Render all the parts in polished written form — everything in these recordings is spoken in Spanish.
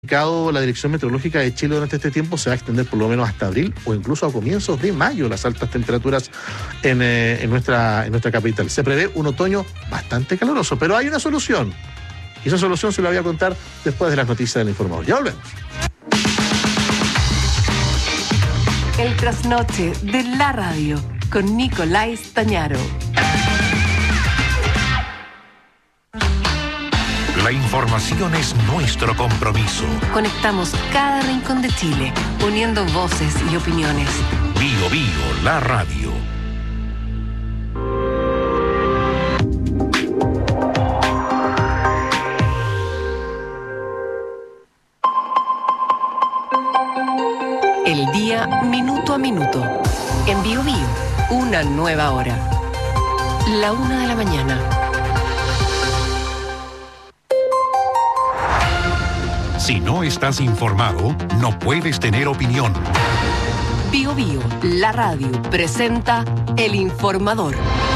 La Dirección Meteorológica de Chile durante este tiempo se va a extender por lo menos hasta abril o incluso a comienzos de mayo las altas temperaturas en nuestra capital. Se prevé un otoño bastante caluroso, pero hay una solución. Y esa solución se la voy a contar después de las noticias del Informador. Ya volvemos. El trasnoche de la radio con Nicolás Tañaro. La información es nuestro compromiso. Conectamos cada rincón de Chile, uniendo voces y opiniones. Bio Bio, la radio. El día minuto a minuto. En Bio Bio, una nueva hora. 1:00 a.m. Si no estás informado, no puedes tener opinión. Bio Bio, la radio, presenta El Informador.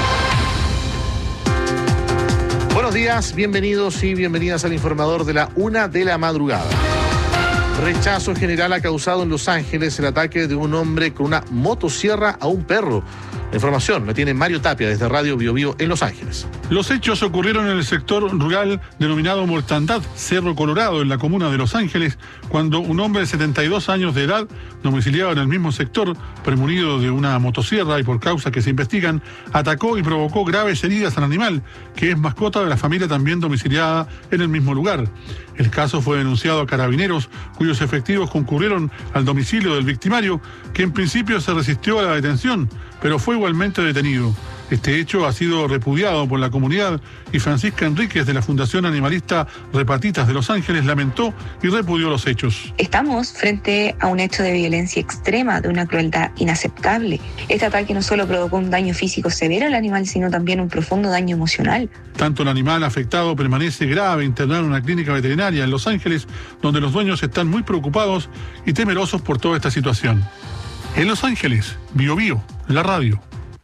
Buenos días, bienvenidos y bienvenidas al Informador de la 1:00 a.m. Rechazo general ha causado en Los Ángeles el ataque de un hombre con una motosierra a un perro. La información la tiene Mario Tapia desde Radio Bio Bio en Los Ángeles. Los hechos ocurrieron en el sector rural denominado Mortandad, Cerro Colorado, en la comuna de Los Ángeles, cuando un hombre de 72 años de edad, domiciliado en el mismo sector, premunido de una motosierra y por causas que se investigan, atacó y provocó graves heridas al animal, que es mascota de la familia también domiciliada en el mismo lugar. El caso fue denunciado a Carabineros, cuyos efectivos concurrieron al domicilio del victimario, que en principio se resistió a la detención, pero fue igualmente detenido. Este hecho ha sido repudiado por la comunidad y Francisca Enríquez de la Fundación Animalista Repatitas de Los Ángeles lamentó y repudió los hechos. Estamos frente a un hecho de violencia extrema, de una crueldad inaceptable. Este ataque no solo provocó un daño físico severo al animal, sino también un profundo daño emocional. Tanto el animal afectado permanece grave internado en una clínica veterinaria en Los Ángeles, donde los dueños están muy preocupados y temerosos por toda esta situación. En Los Ángeles, Bio Bio, la radio.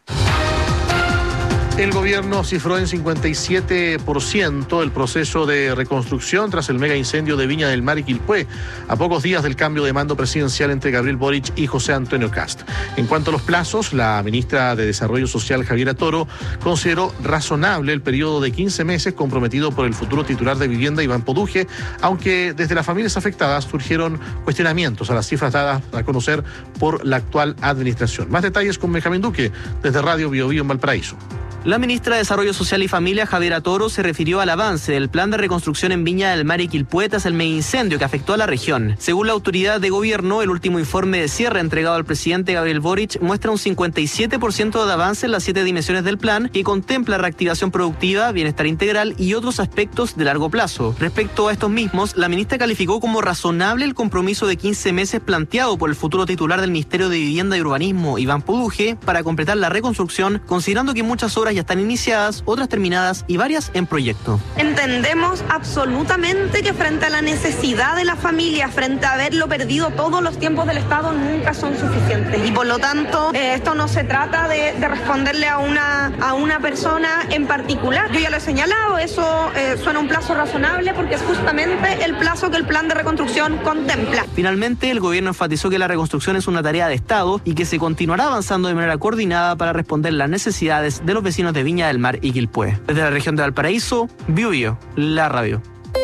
El gobierno cifró en 57% el proceso de reconstrucción tras el mega incendio de Viña del Mar y Quilpué, a pocos días del cambio de mando presidencial entre Gabriel Boric y José Antonio Kast. En cuanto a los plazos, la ministra de Desarrollo Social, Javiera Toro, consideró razonable el periodo de 15 meses comprometido por el futuro titular de Vivienda, Iván Poduje, aunque desde las familias afectadas surgieron cuestionamientos a las cifras dadas a conocer por la actual administración. Más detalles con Benjamín Duque, desde Radio Bio Bio en Valparaíso. La ministra de Desarrollo Social y Familia, Javiera Toro, se refirió al avance del plan de reconstrucción en Viña del Mar y Quilpué tras el mega incendio que afectó a la región. Según la autoridad de gobierno, el último informe de cierre entregado al presidente Gabriel Boric muestra un 57% de avance en las 7 dimensiones del plan, que contempla reactivación productiva, bienestar integral y otros aspectos de largo plazo. Respecto a estos mismos, la ministra calificó como razonable el compromiso de 15 meses planteado por el futuro titular del Ministerio de Vivienda y Urbanismo, Iván Poduje, para completar la reconstrucción, considerando que muchas obras ya están iniciadas, otras terminadas y varias en proyecto. Entendemos absolutamente que frente a la necesidad de la familia, frente a haberlo perdido, todos los tiempos del Estado nunca son suficientes. Y por lo tanto, esto no se trata de responderle a una persona en particular. Yo ya lo he señalado, eso suena un plazo razonable porque es justamente el plazo que el plan de reconstrucción contempla. Finalmente, el gobierno enfatizó que la reconstrucción es una tarea de Estado y que se continuará avanzando de manera coordinada para responder las necesidades de los vecinos de Viña del Mar y Quilpué. Desde la región de Valparaíso, Bio Bio, la radio.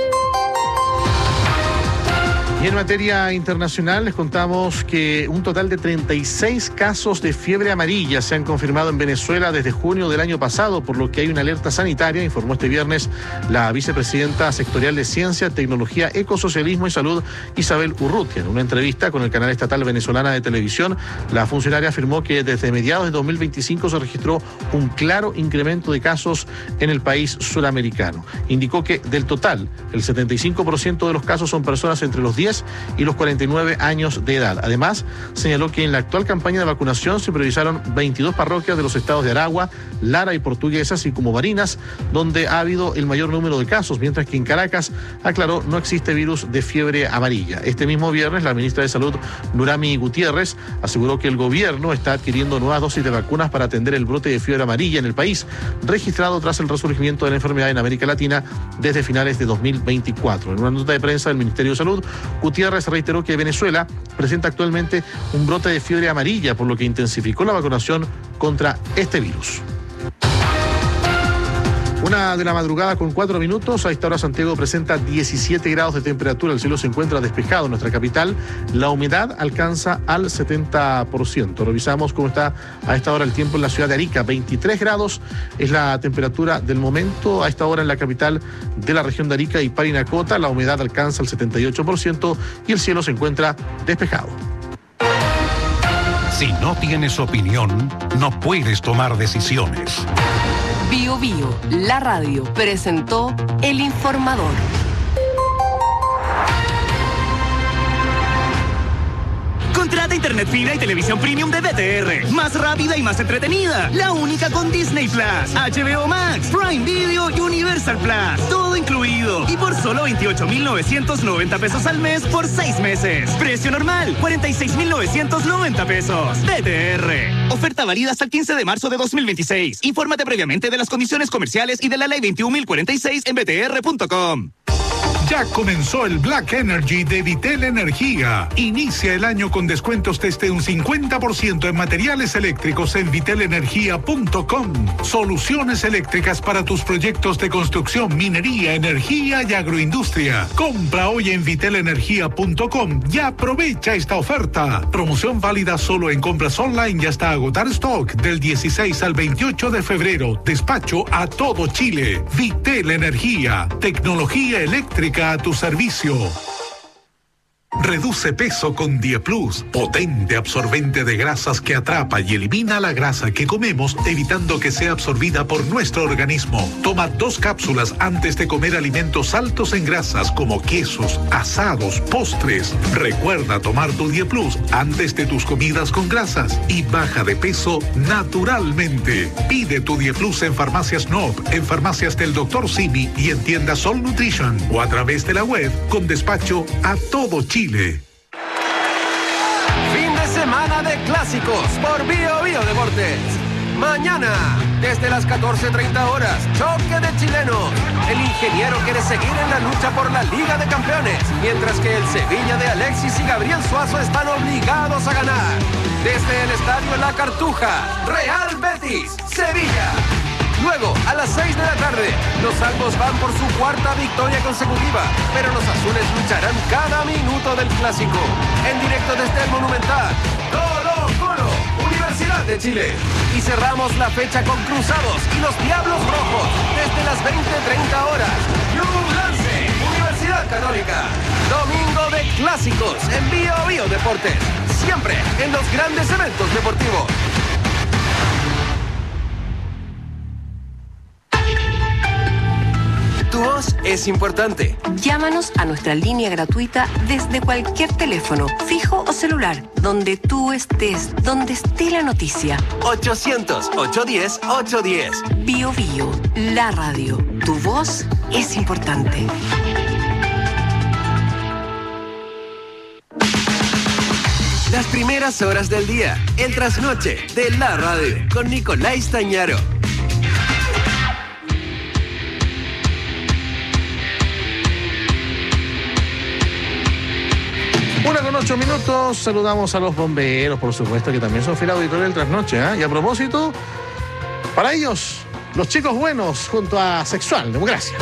Y en materia internacional les contamos que un total de 36 casos de fiebre amarilla se han confirmado en Venezuela desde junio del año pasado, por lo que hay una alerta sanitaria, informó este viernes la vicepresidenta sectorial de Ciencia, Tecnología, Ecosocialismo y Salud, Isabel Urrutia. En una entrevista con el canal estatal venezolana de televisión, la funcionaria afirmó que desde mediados de 2025 se registró un claro incremento de casos en el país suramericano. Indicó que del total, el 75% de los casos son personas entre los 10 10 y los 49 años de edad. Además, señaló que en la actual campaña de vacunación se priorizaron 22 parroquias de los estados de Aragua, Lara y Portuguesa, así como Barinas, donde ha habido el mayor número de casos, mientras que en Caracas, aclaró, no existe virus de fiebre amarilla. Este mismo viernes, la ministra de Salud, Nurami Gutiérrez, aseguró que el gobierno está adquiriendo nuevas dosis de vacunas para atender el brote de fiebre amarilla en el país, registrado tras el resurgimiento de la enfermedad en América Latina desde finales de 2024. En una nota de prensa del Ministerio de Salud, Gutiérrez reiteró que Venezuela presenta actualmente un brote de fiebre amarilla, por lo que intensificó la vacunación contra este virus. 1 de la madrugada con 4 minutos. A esta hora Santiago presenta 17 grados de temperatura. El cielo se encuentra despejado en nuestra capital. La humedad alcanza al 70%. Revisamos cómo está a esta hora el tiempo en la ciudad de Arica. 23 grados es la temperatura del momento. A esta hora en la capital de la región de Arica y Parinacota, la humedad alcanza el 78% y el cielo se encuentra despejado. Si no tienes opinión, no puedes tomar decisiones. Bio Bio, la radio, presentó El Informador. Contrata internet fibra y televisión premium de DTR. Más rápida y más entretenida. La única con Disney Plus, HBO Max, Prime Video y Universal Plus. Todo incluido. Y por solo 28,990 pesos al mes por 6 meses. Precio normal, 46,990 pesos. DTR. Oferta válida hasta el 15 de marzo de 2026. Infórmate previamente de las condiciones comerciales y de la ley 21.046 en btr.com. Ya comenzó el Black Energy de Vitel Energía. Inicia el año con descuentos desde un 50% en materiales eléctricos en vitelenergia.com. Soluciones eléctricas para tus proyectos de construcción, minería, energía y agroindustria. Compra hoy en vitelenergia.com y aprovecha esta oferta. Promoción válida solo en compras online y hasta agotar stock del 16 al 28 de febrero. Despacho a todo Chile. Vitel Energía. Tecnología eléctrica a tu servicio. Reduce peso con DiePlus, potente absorbente de grasas que atrapa y elimina la grasa que comemos, evitando que sea absorbida por nuestro organismo. Toma 2 cápsulas antes de comer alimentos altos en grasas como quesos, asados, postres. Recuerda tomar tu DiePlus antes de tus comidas con grasas y baja de peso naturalmente. Pide tu DiePlus en Farmacias Nob, en Farmacias del Dr. Simi y en tiendas Sol Nutrition o a través de la web con despacho a todo Chile. Fin de semana de clásicos por Bio Bio Deportes. Mañana, desde las 14:30 horas, choque de chilenos. El ingeniero quiere seguir en la lucha por la Liga de Campeones, mientras que el Sevilla de Alexis y Gabriel Suazo están obligados a ganar. Desde el Estadio La Cartuja, Real Betis, Sevilla. Luego, a las 6 de la tarde, los albos van por su 4ª victoria consecutiva, pero los azules lucharán cada minuto del clásico. En directo desde el Monumental, Colo-Colo, Universidad de Chile. Y cerramos la fecha con Cruzados y los Diablos Rojos, desde las 20:30 horas. Ñublense, Universidad Católica. Domingo de clásicos en Bio Bio Deportes. Siempre en los grandes eventos deportivos. Tu voz es importante. Llámanos a nuestra línea gratuita desde cualquier teléfono, fijo o celular, donde tú estés, donde esté la noticia. 800-810-810. Bio Bio, la radio. Tu voz es importante. Las primeras horas del día, el trasnoche de la radio, con Nicolás Tañaro. 1:08 minutos, saludamos a los bomberos, por supuesto, que también son fiel auditorio del trasnoche, ¿eh? Y a propósito, para ellos, los chicos buenos junto a Sexual Democracia.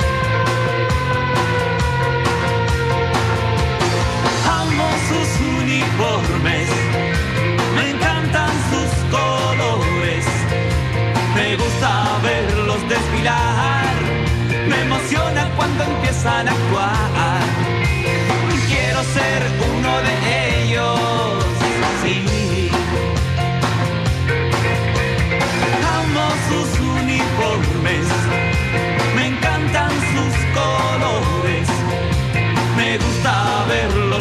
Amo sus uniformes, me encantan sus colores, me gusta verlos desfilar, me emociona cuando empiezan a actuar. Quiero ser uno de ellos, sí. Amo sus uniformes, me encantan sus colores, me gusta verlos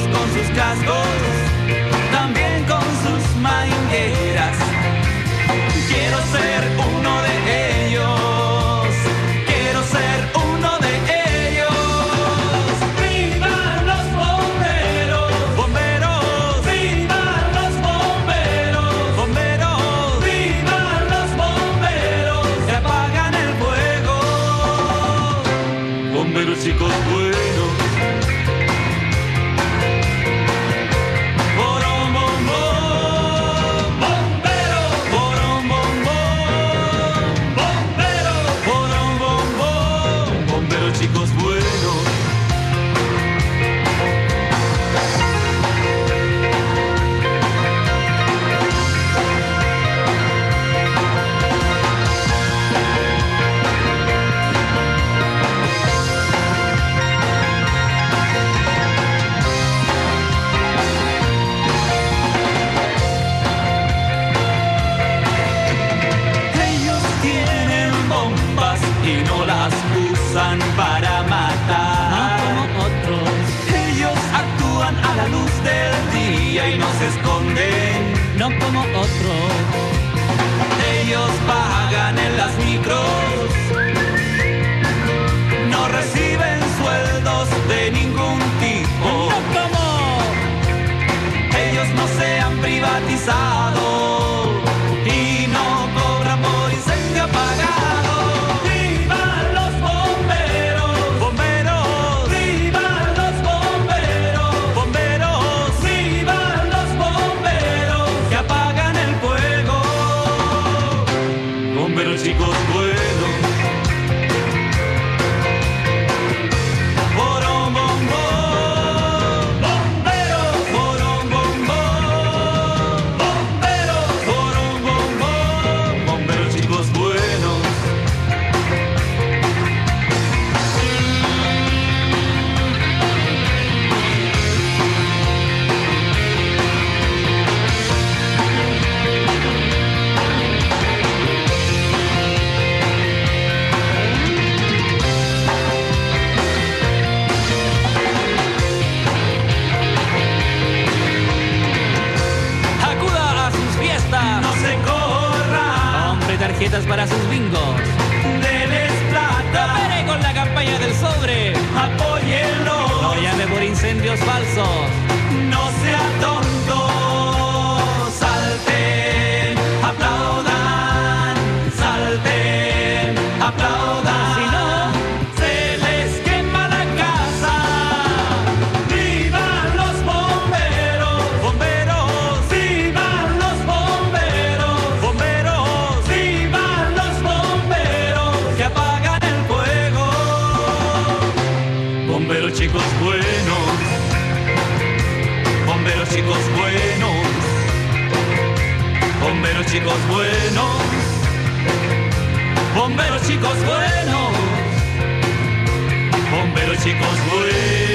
rasgos, también con sus mangueras. Quiero ser uno de ellos, quiero ser uno de ellos. ¡Vivan los bomberos! ¡Bomberos! ¡Vivan los bomberos! ¡Bomberos! ¡Vivan los bomberos! ¡Que apagan el fuego! Bomberos chicos buenos. Para matar, no como otros. Ellos actúan a la luz del día y no se esconden, no como otros. Ellos pagan en las micros, no reciben sueldos de ningún tipo. No como ellos no se han privatizado y no cobran por incendio apagado. Chicos buenos, borom bom bom, bomberos, borom bom bom, bomberos, borom bom bom, bomberos chicos buenos. Tarjetas para sus bingos. Denles plata. Coopere con la campaña del sobre. Apóyenlo. No llame por incendios falsos. No sea tonto. Salten, aplaudan. Salten, aplaudan. Si no, se les quema la casa. ¡Vivan los bomberos! ¡Bomberos! ¡Vivan los bomberos! ¡Bomberos! Bomberos chicos buenos, bomberos chicos buenos, bomberos chicos buenos, bomberos chicos buenos, bomberos chicos buenos.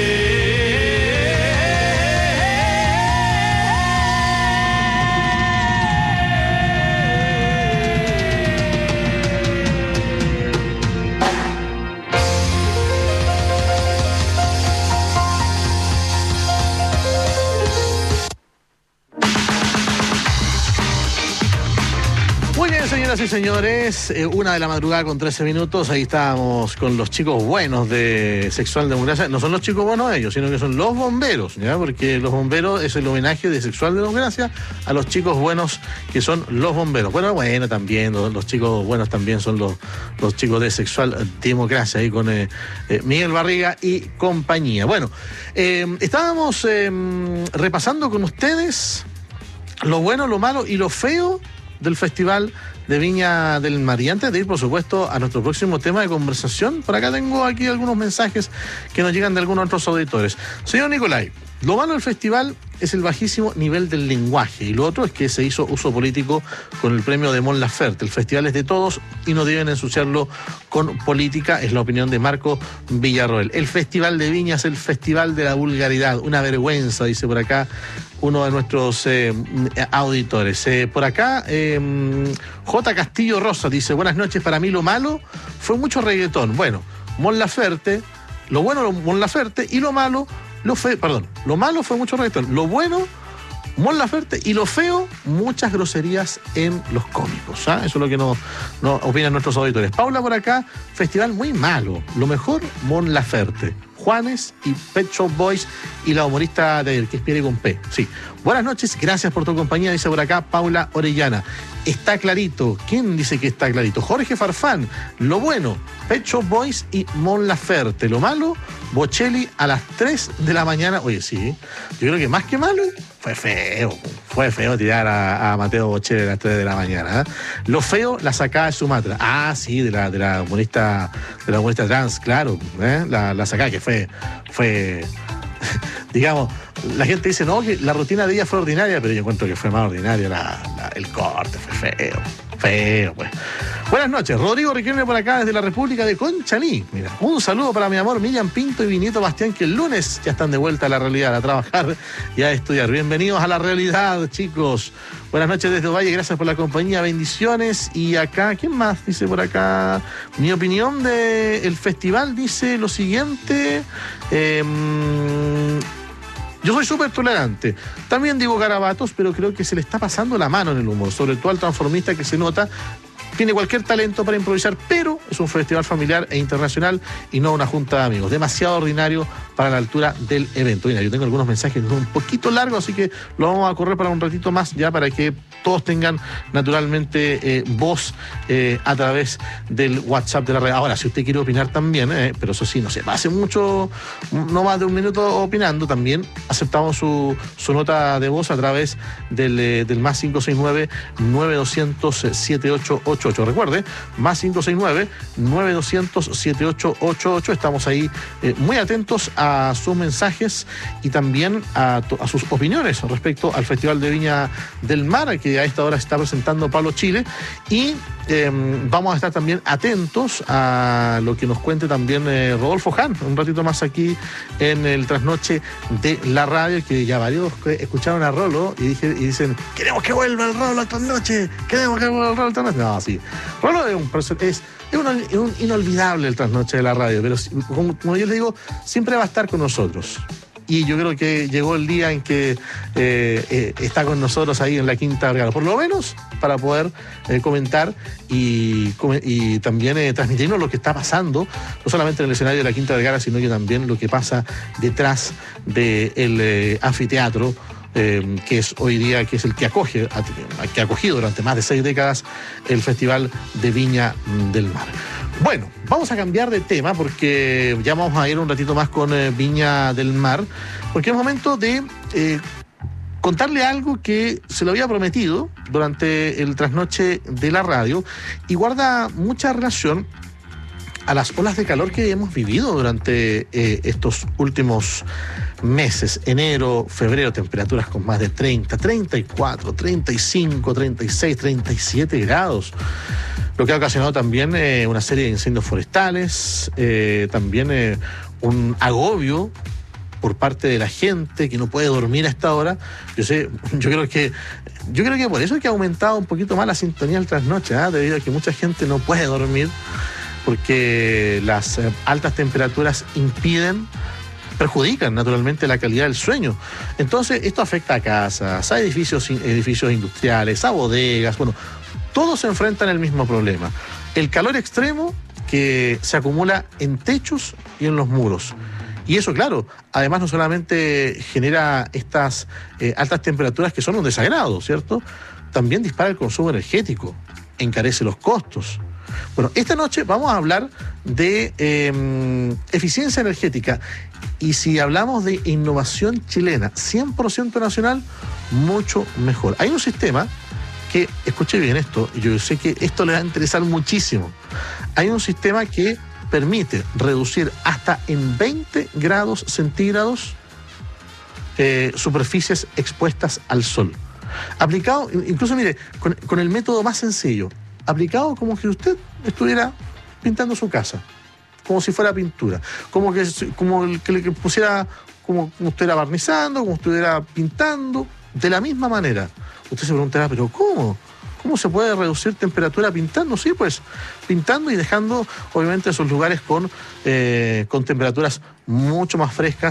Señoras y señores, 1:00 con 13 minutos, ahí estábamos con los chicos buenos de Sexual Democracia. No son los chicos buenos ellos, sino que son los bomberos, ¿ya? Porque los bomberos es el homenaje de Sexual Democracia a los chicos buenos que son los bomberos. Bueno, también, los chicos buenos también son los chicos de Sexual Democracia, ahí con Miguel Barriga y compañía. Bueno, estábamos repasando con ustedes lo bueno, lo malo y lo feo del Festival de Viña del Mar. Y antes de ir, por supuesto, a nuestro próximo tema de conversación, por acá tengo aquí algunos mensajes que nos llegan de algunos otros auditores. Señor Nicolai, lo malo del festival es el bajísimo nivel del lenguaje, y lo otro es que se hizo uso político con el premio de Mon Laferte. El festival es de todos y no deben ensuciarlo con política, es la opinión de Marco Villarroel. El Festival de Viña es el festival de la vulgaridad, una vergüenza, dice por acá uno de nuestros auditores. Por acá, J. Castillo Rosa dice: buenas noches, para mí lo malo fue mucho reggaetón. Bueno, Mon Laferte, lo bueno Mon Laferte y lo malo Lo malo fue mucho reggaetón. Lo bueno, Mon Laferte, y lo feo, muchas groserías en los cómicos. Eso es lo que no opinan nuestros auditores. Paula por acá, festival muy malo. Lo mejor, Mon Laferte, Juanes y Pet Shop Boys y la humorista de que es Pierre con P. Sí. Buenas noches, gracias por tu compañía, dice por acá Paula Orellana. Está clarito. ¿Quién dice que está clarito? Jorge Farfán. Lo bueno, Pet Shop Boys y Mon Laferte. Lo malo, Bocelli a las 3 de la mañana. Oye, sí, yo creo que más que malo, fue feo tirar a Mateo Bocelli a las 3 de la mañana. Lo feo, la sacada de Sumatra. Ah, sí, de la humorista trans, claro. La sacada que fue digamos, la gente dice, no, que la rutina de ella fue ordinaria, pero yo encuentro que fue más ordinaria el corte, fue feo, pues. Buenas noches, Rodrigo Riquelme por acá desde la República de Conchalí. Mira, un saludo para mi amor Miriam Pinto y mi nieto Bastián, que el lunes ya están de vuelta a la realidad, a trabajar y a estudiar. Bienvenidos a la realidad, chicos. Buenas noches desde Ovalle, gracias por la compañía, bendiciones. Y acá, ¿quién más dice por acá? Mi opinión del festival dice lo siguiente. Yo soy súper tolerante. También digo garabatos, pero creo que se le está pasando la mano en el humor, sobre todo al transformista que se nota. Tiene cualquier talento para improvisar, pero es un festival familiar e internacional y no una junta de amigos. Demasiado ordinario para la altura del evento. Mira, yo tengo algunos mensajes un poquito largos, así que lo vamos a correr para un ratito más, ya para que todos tengan naturalmente voz a través del WhatsApp de la red. Ahora, si usted quiere opinar también, pero eso sí, no se pase mucho, no más de un minuto opinando, también aceptamos su nota de voz a través del más 569-9200-7888. Recuerde, más 569-9200-7888. Estamos ahí muy atentos a sus mensajes y también a sus opiniones respecto al Festival de Viña del Mar, que a esta hora está presentando Pablo Chile, y vamos a estar también atentos a lo que nos cuente también Rodolfo Hahn, un ratito más aquí en el Trasnoche de la radio, que ya varios escucharon a Rolo y dicen, queremos que vuelva el Rolo esta noche, queremos que vuelva el Rolo esta noche. No, sí, Rolo es un inolvidable el Trasnoche de la radio, pero como yo le digo, siempre va a estar con nosotros. Y yo creo que llegó el día en que está con nosotros ahí en la Quinta Vergara, por lo menos para poder comentar y también transmitirnos lo que está pasando, no solamente en el escenario de la Quinta Vergara, sino que también lo que pasa detrás del anfiteatro, que es hoy día, que es el que ha acogido durante más de 6 décadas el Festival de Viña del Mar. Bueno, vamos a cambiar de tema porque ya vamos a ir un ratito más con Viña del Mar, porque es momento de contarle algo que se lo había prometido durante el Trasnoche de la radio y guarda mucha relación a las olas de calor que hemos vivido durante estos últimos meses. Enero, febrero, temperaturas con más de 30, 34, 35, 36, 37 grados. Lo que ha ocasionado también una serie de incendios forestales, también un agobio por parte de la gente que no puede dormir a esta hora. Yo creo que por eso es que ha aumentado un poquito más la sintonía del Trasnoche, debido a que mucha gente no puede dormir porque las altas temperaturas perjudican naturalmente la calidad del sueño. Entonces, esto afecta a casas, a edificios industriales, a bodegas, bueno, todos se enfrentan al mismo problema. El calor extremo que se acumula en techos y en los muros. Y eso, claro, además no solamente genera estas altas temperaturas que son un desagrado, ¿cierto? También dispara el consumo energético, encarece los costos. Bueno, esta noche vamos a hablar de eficiencia energética. Y si hablamos de innovación chilena, 100% nacional, mucho mejor. Hay un sistema que, escuche bien esto, yo sé que esto le va a interesar muchísimo. Hay un sistema que permite reducir hasta en 20 grados centígrados superficies expuestas al sol. Aplicado, incluso mire, con el método más sencillo, aplicado como que usted estuviera pintando su casa, como si fuera pintura, como que le pusiera, como estuviera barnizando, como estuviera pintando, de la misma manera. Usted se preguntará, ¿pero cómo? ¿Cómo se puede reducir temperatura pintando? Sí, pues pintando y dejando, obviamente, esos lugares con temperaturas mucho más frescas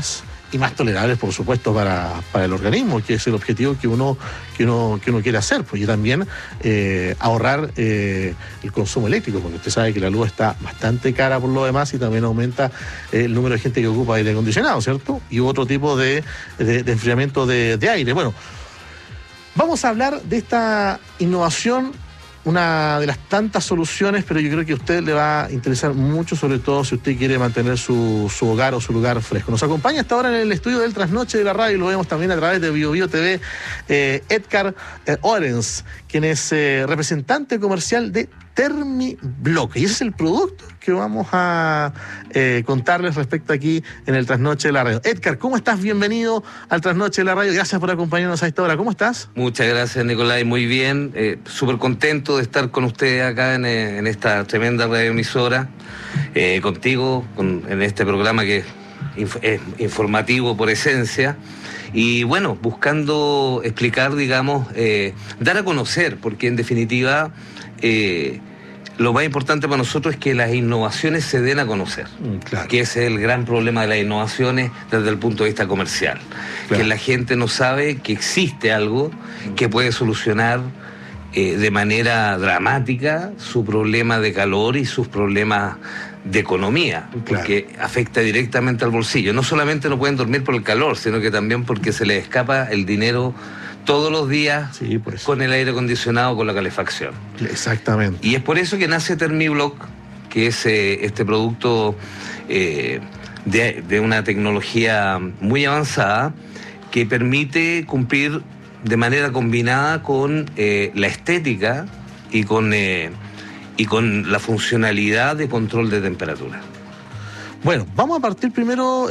y más tolerables, por supuesto, para el organismo, que es el objetivo que uno quiere hacer, pues, y también ahorrar el consumo eléctrico, porque usted sabe que la luz está bastante cara por lo demás y también aumenta el número de gente que ocupa aire acondicionado, ¿cierto? Y otro tipo de enfriamiento de aire. Bueno, vamos a hablar de esta innovación, una de las tantas soluciones, pero yo creo que a usted le va a interesar mucho, sobre todo si usted quiere mantener su hogar o su lugar fresco. Nos acompaña hasta ahora en el estudio del Trasnoche de la radio, y lo vemos también a través de BioBio TV, Edgar Orens, quien es representante comercial de Thermiblock. Y ese es el producto que vamos a contarles respecto aquí en el Trasnoche de la radio. Edgar, ¿cómo estás? Bienvenido al Trasnoche de la radio. Gracias por acompañarnos a esta hora. ¿Cómo estás? Muchas gracias, Nicolás. Muy bien. Súper contento de estar con ustedes acá en esta tremenda radioemisora, contigo, en este programa que es informativo por esencia. Y bueno, buscando explicar, digamos, dar a conocer, porque en definitiva lo más importante para nosotros es que las innovaciones se den a conocer, claro, que ese es el gran problema de las innovaciones desde el punto de vista comercial, claro, que la gente no sabe que existe algo que puede solucionar de manera dramática su problema de calor y sus problemas de economía, porque claro, afecta directamente al bolsillo. No solamente no pueden dormir por el calor, sino que también porque se les escapa el dinero todos los días, sí, pues, con el aire acondicionado, con la calefacción. Exactamente. Y es por eso que nace Thermiblock, que es este producto de una tecnología muy avanzada que permite cumplir de manera combinada con la estética y con la funcionalidad de control de temperatura. Bueno, vamos a partir primero,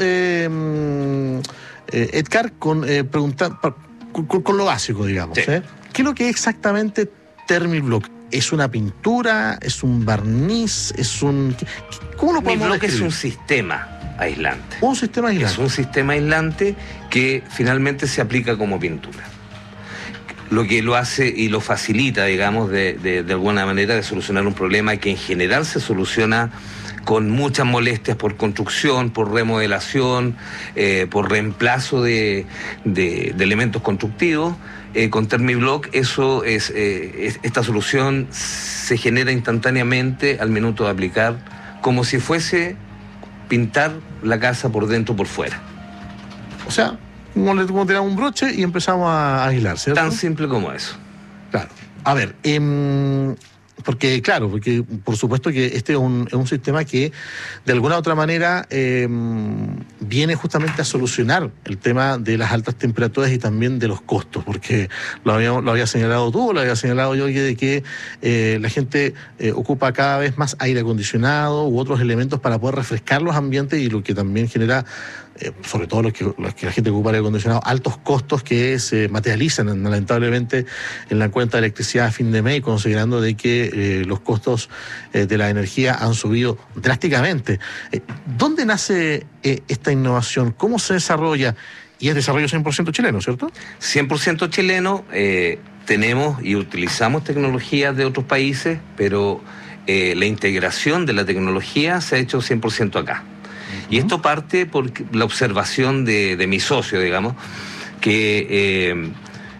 Edgar, con preguntar con lo básico, digamos. Sí. ¿Qué es lo que es exactamente Thermiblock? ¿Es una pintura? ¿Es un barniz? ¿Cómo lo podemos describir? Es un sistema aislante. ¿Un sistema aislante? Es un sistema aislante que finalmente se aplica como pintura. Lo que lo hace y lo facilita, digamos, de alguna manera de solucionar un problema que en general se soluciona con muchas molestias por construcción, por remodelación, por reemplazo de elementos constructivos. Con Thermiblock esta solución se genera instantáneamente al minuto de aplicar, como si fuese pintar la casa por dentro o por fuera. O sea, como tiramos un broche y empezamos a aislar, ¿cierto? Tan simple como eso. Claro. A ver, porque por supuesto que este es un sistema que de alguna u otra manera viene justamente a solucionar el tema de las altas temperaturas y también de los costos, porque lo había señalado tú, lo había señalado yo, de que la gente ocupa cada vez más aire acondicionado u otros elementos para poder refrescar los ambientes, y lo que también genera, sobre todo los que la gente ocupa aire acondicionado, altos costos que se materializan lamentablemente en la cuenta de electricidad a fin de mes, considerando de que los costos de la energía han subido drásticamente. ¿Dónde nace esta innovación? ¿Cómo se desarrolla? Y es desarrollo 100% chileno, ¿cierto? 100% chileno. Tenemos y utilizamos tecnologías de otros países, pero la integración de la tecnología se ha hecho 100% acá. Y esto parte por la observación de mi socio, digamos, que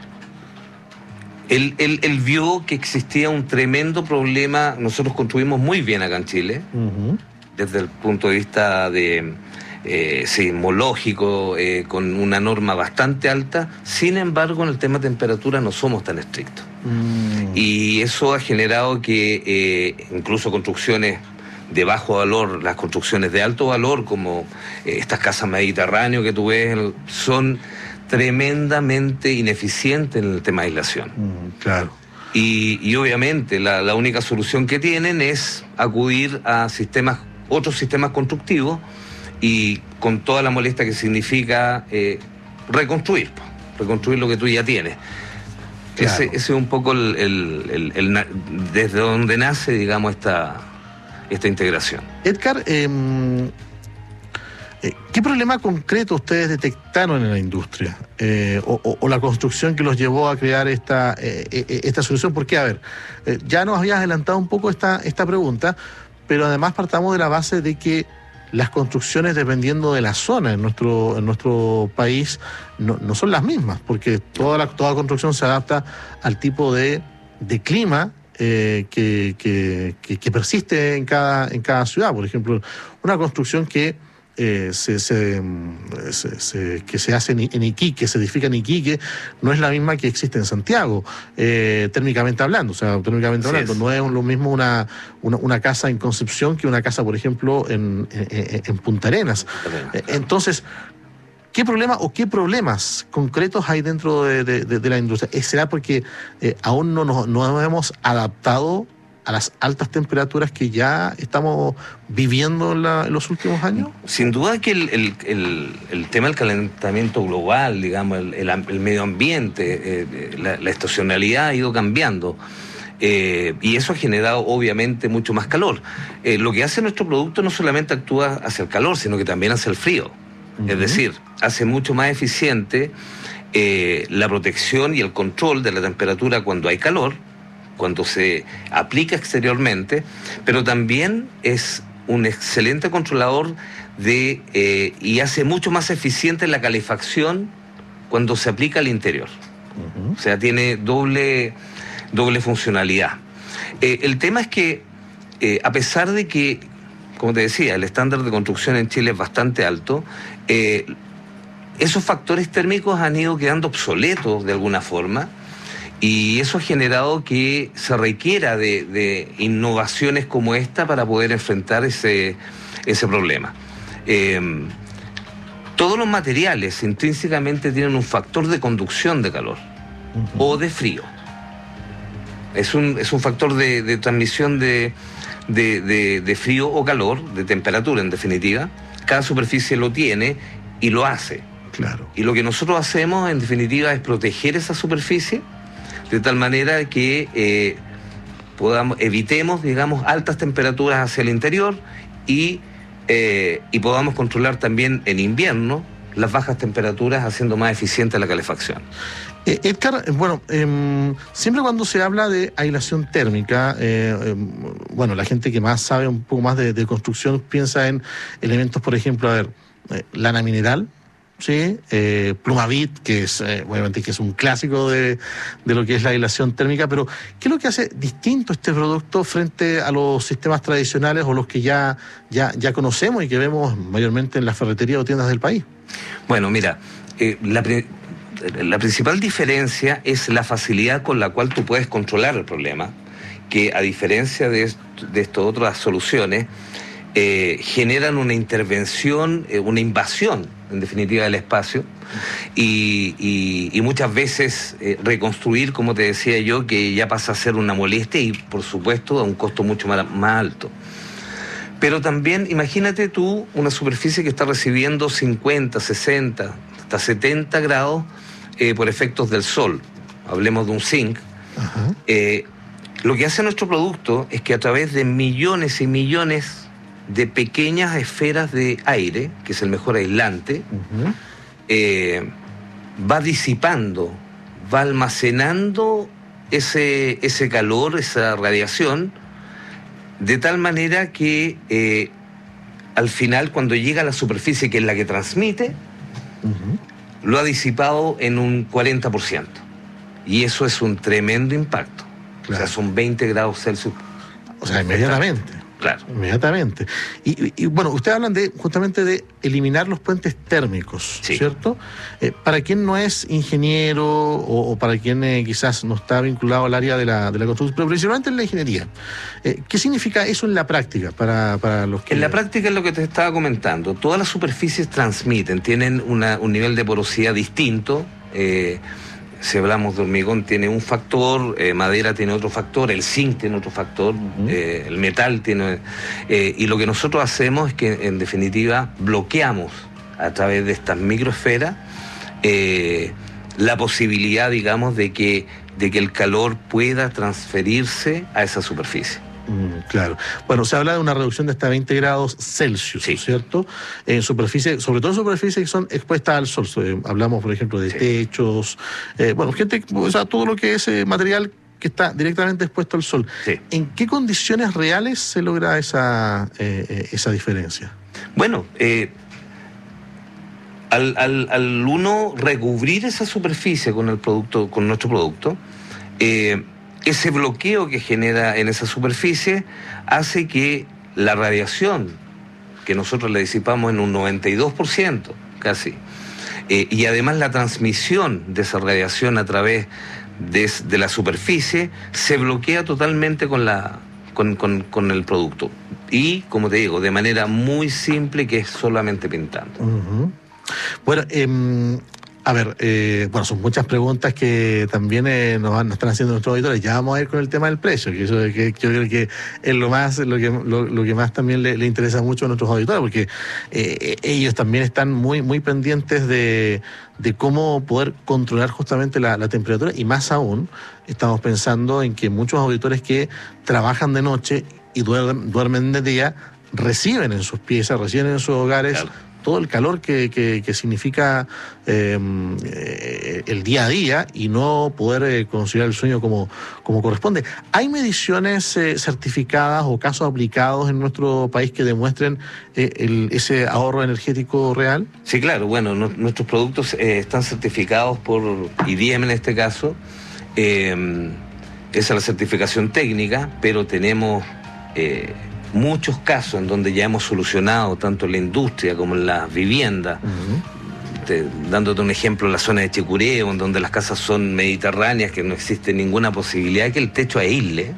él vio que existía un tremendo problema. Nosotros construimos muy bien acá en Chile, desde el punto de vista sismológico, con una norma bastante alta. Sin embargo, en el tema de temperatura no somos tan estrictos. Y eso ha generado que incluso construcciones de bajo valor, las construcciones de alto valor, como estas casas mediterráneas que tú ves, son tremendamente ineficientes en el tema de aislación. Claro. Y obviamente la única solución que tienen es acudir a otros sistemas constructivos, y con toda la molestia que significa reconstruir lo que tú ya tienes. Claro. Ese es un poco desde donde nace, digamos, esta integración. Edgar, ¿qué problema concreto ustedes detectaron en la industria o la construcción que los llevó a crear esta solución? Porque, a ver, ya nos habías adelantado un poco esta pregunta, pero además partamos de la base de que las construcciones, dependiendo de la zona en nuestro país, no son las mismas, porque toda construcción se adapta al tipo de clima que persiste en cada ciudad. Por ejemplo, una construcción que se hace en Iquique, se edifica en Iquique, no es la misma que existe en Santiago, térmicamente hablando. No es lo mismo una casa en Concepción que una casa, por ejemplo, en Punta Arenas. Entonces, ¿qué problema o qué problemas concretos hay dentro de la industria? ¿Será porque aún no nos hemos adaptado a las altas temperaturas que ya estamos viviendo en los últimos años? Sin duda que el tema del calentamiento global, digamos, el medio ambiente, la estacionalidad ha ido cambiando. Y eso ha generado obviamente mucho más calor. Lo que hace nuestro producto no solamente actúa hacia el calor, sino que también hacia el frío. Es decir, hace mucho más eficiente la protección y el control de la temperatura cuando hay calor, cuando se aplica exteriormente, pero también es un excelente controlador y hace mucho más eficiente la calefacción cuando se aplica al interior. O sea, tiene doble funcionalidad. El tema es que, a pesar de que, como te decía, el estándar de construcción en Chile es bastante alto, esos factores térmicos han ido quedando obsoletos de alguna forma, y eso ha generado que se requiera de innovaciones como esta para poder enfrentar ese problema. Todos los materiales intrínsecamente tienen un factor de conducción de calor o de frío. Es un factor de transmisión de frío o calor, de temperatura en definitiva. Cada superficie lo tiene y lo hace. Claro. Y lo que nosotros hacemos en definitiva es proteger esa superficie de tal manera que evitemos, digamos, altas temperaturas hacia el interior y podamos controlar también en invierno las bajas temperaturas, haciendo más eficiente la calefacción. Edgar, siempre cuando se habla de aislación térmica, la gente que más sabe un poco más de construcción piensa en elementos, por ejemplo, lana mineral, ¿sí? Plumavit, que es obviamente que es un clásico de lo que es la aislación térmica, pero ¿qué es lo que hace distinto este producto frente a los sistemas tradicionales o los que ya conocemos y que vemos mayormente en las ferreterías o tiendas del país? Bueno, mira, la principal diferencia es la facilidad con la cual tú puedes controlar el problema, que a diferencia de estas otras soluciones, generan una intervención, una invasión, en definitiva, del espacio, y muchas veces reconstruir, como te decía yo, que ya pasa a ser una molestia y, por supuesto, a un costo mucho más alto. Pero también, imagínate tú una superficie que está recibiendo 50, 60, hasta 70 grados por efectos del sol. Hablemos de un zinc. Lo que hace nuestro producto es que a través de millones y millones de pequeñas esferas de aire, que es el mejor aislante, va disipando, va almacenando ese calor, esa radiación, de tal manera que al final, cuando llega a la superficie, que es la que transmite, lo ha disipado en un 40%. Y eso es un tremendo impacto. Claro. O sea, son 20 grados Celsius. O sea, inmediatamente. Claro. Inmediatamente. Y bueno, ustedes hablan justamente de eliminar los puentes térmicos, sí, ¿cierto? Para quien no es ingeniero o para quien quizás no está vinculado al área de la construcción, pero principalmente en la ingeniería, ¿qué significa eso en la práctica para los que...? En la práctica es lo que te estaba comentando. Todas las superficies transmiten, tienen un nivel de porosidad distinto. Si hablamos de hormigón tiene un factor, madera tiene otro factor, el zinc tiene otro factor, el metal tiene... y lo que nosotros hacemos es que, en definitiva, bloqueamos a través de estas microesferas la posibilidad, digamos, de que el calor pueda transferirse a esa superficie. Claro. Bueno, se habla de una reducción de hasta 20 grados Celsius, sí, ¿cierto? En superficie, sobre todo en superficies que son expuestas al sol. Hablamos, por ejemplo, de techos, todo lo que es material que está directamente expuesto al sol. Sí. ¿En qué condiciones reales se logra esa diferencia? Bueno, al uno recubrir esa superficie con el producto, con nuestro producto, ese bloqueo que genera en esa superficie hace que la radiación que nosotros le disipamos en un 92% casi, y además la transmisión de esa radiación a través de la superficie se bloquea totalmente con el producto, y como te digo, de manera muy simple, que es solamente pintando. Uh-huh. Bueno, a ver, bueno, son muchas preguntas que también nos están haciendo nuestros auditores. Ya vamos a ir con el tema del precio, que eso que yo creo que es lo que más también le interesa mucho a nuestros auditores, porque ellos también están muy pendientes de cómo poder controlar justamente la temperatura, y más aún estamos pensando en que muchos auditores que trabajan de noche y duermen de día reciben en sus piezas, reciben en sus hogares, claro, todo el calor que significa el día a día, y no poder conciliar el sueño como corresponde. ¿Hay mediciones certificadas o casos aplicados en nuestro país que demuestren ese ahorro energético real? Sí, claro. Bueno, nuestros productos están certificados por IDIEM en este caso. Esa es la certificación técnica, pero tenemos muchos casos en donde ya hemos solucionado tanto en la industria como en las viviendas. Uh-huh. Dándote un ejemplo, en la zona de Chicureo, en donde las casas son mediterráneas, que no existe ninguna posibilidad de que el techo aísle.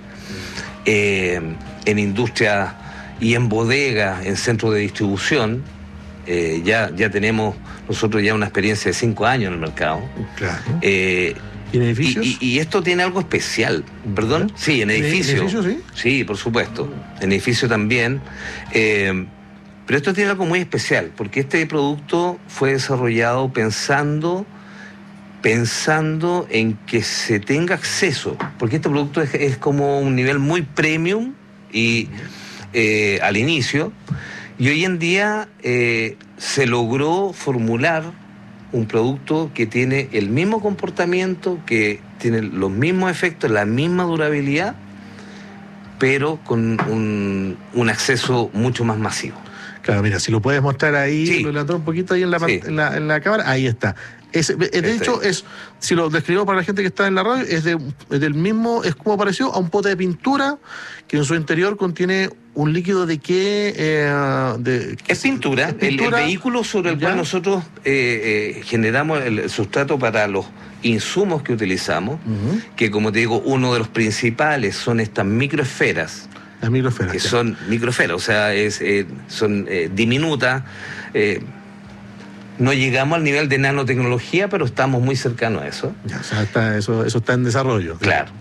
En industria y en bodegas, en centros de distribución, ya tenemos nosotros ya una experiencia de 5 años en el mercado. Claro. ¿Y en edificios? Y esto tiene algo especial. ¿Perdón? Sí, en edificios. ¿En edificios, sí? Sí, por supuesto. En edificios también. Pero esto tiene algo muy especial, porque este producto fue desarrollado pensando en que se tenga acceso, porque este producto es como un nivel muy premium y al inicio, y hoy en día se logró formular un producto que tiene el mismo comportamiento, que tiene los mismos efectos, la misma durabilidad, pero con un acceso mucho más masivo. Claro, mira, si lo puedes mostrar ahí, sí, lo levantó un poquito ahí en la cámara, ahí está. De hecho, si lo describo para la gente que está en la radio, es del mismo, es como pareció a un pote de pintura que en su interior contiene un líquido de qué... es pintura. El vehículo sobre el cual nosotros generamos el sustrato para los insumos que utilizamos, uh-huh, que, como te digo, uno de los principales son estas microesferas. Las microesferas. Que son microesferas, o sea, son diminutas. No llegamos al nivel de nanotecnología, pero estamos muy cercanos a eso. Ya, o sea, eso está en desarrollo. Claro.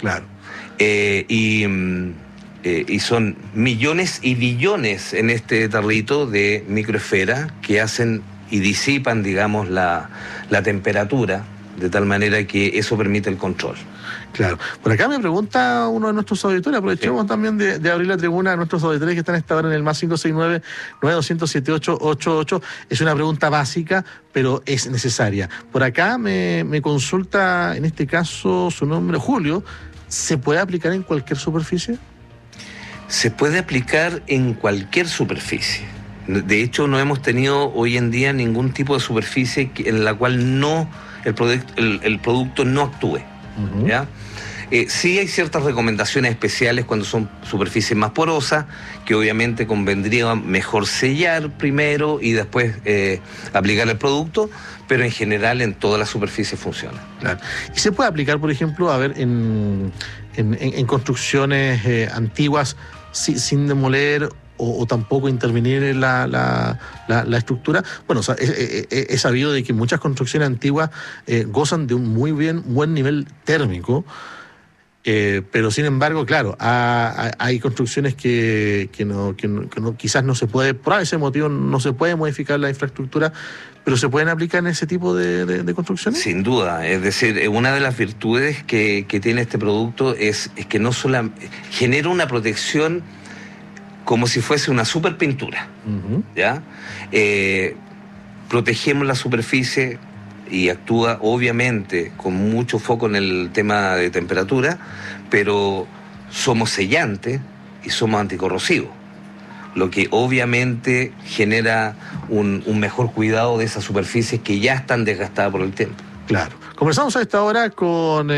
Y son millones y billones en este tarrito de microesfera que hacen y disipan, digamos, la temperatura, de tal manera que eso permite el control. Claro. Por acá me pregunta uno de nuestros auditores, aprovechemos también de abrir la tribuna a nuestros auditores que están a esta hora en el más 569-9200-7888. Es una pregunta básica, pero es necesaria. Por acá me consulta, en este caso, su nombre, Julio. ¿Se puede aplicar en cualquier superficie? Se puede aplicar en cualquier superficie. De hecho, no hemos tenido hoy en día ningún tipo de superficie en la cual el producto no actúe. Uh-huh. ¿Ya? Sí hay ciertas recomendaciones especiales cuando son superficies más porosas, que obviamente convendría mejor sellar primero y después aplicar el producto, pero en general en todas las superficies funciona. Claro. ¿Y se puede aplicar, por ejemplo, en construcciones antiguas sin demoler o tampoco intervenir en la estructura? Bueno, o sea, es sabido de que muchas construcciones antiguas gozan de un buen nivel térmico, pero sin embargo, claro, hay construcciones que no, quizás no se puede, por ese motivo no se puede modificar la infraestructura, pero ¿se pueden aplicar en ese tipo de construcciones? Sin duda, es decir, una de las virtudes que tiene este producto es que no solo genera una protección como si fuese una super pintura, uh-huh, ¿ya? Protegemos la superficie y actúa obviamente con mucho foco en el tema de temperatura, pero somos sellantes y somos anticorrosivos, lo que obviamente genera un mejor cuidado de esas superficies que ya están desgastadas por el tiempo. Claro. Conversamos a esta hora con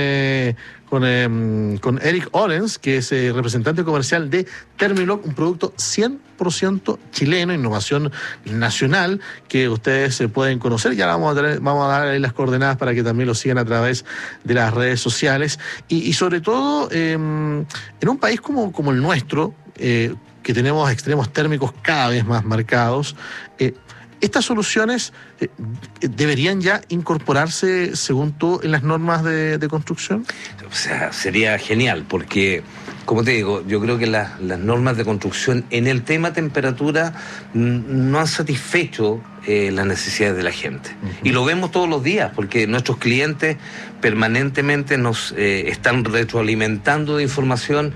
Eric Orens, que es representante comercial de Thermilog, un producto 100% chileno, innovación nacional, que ustedes pueden conocer. Ya vamos a dar ahí las coordenadas para que también lo sigan a través de las redes sociales. Y sobre todo, en un país como el nuestro, que tenemos extremos térmicos cada vez más marcados, estas soluciones deberían ya incorporarse, según tú, en las normas de construcción. O sea, sería genial, porque, como te digo, yo creo que las normas de construcción en el tema temperatura no han satisfecho las necesidades de la gente. Y lo vemos todos los días, porque nuestros clientes permanentemente nos están retroalimentando de información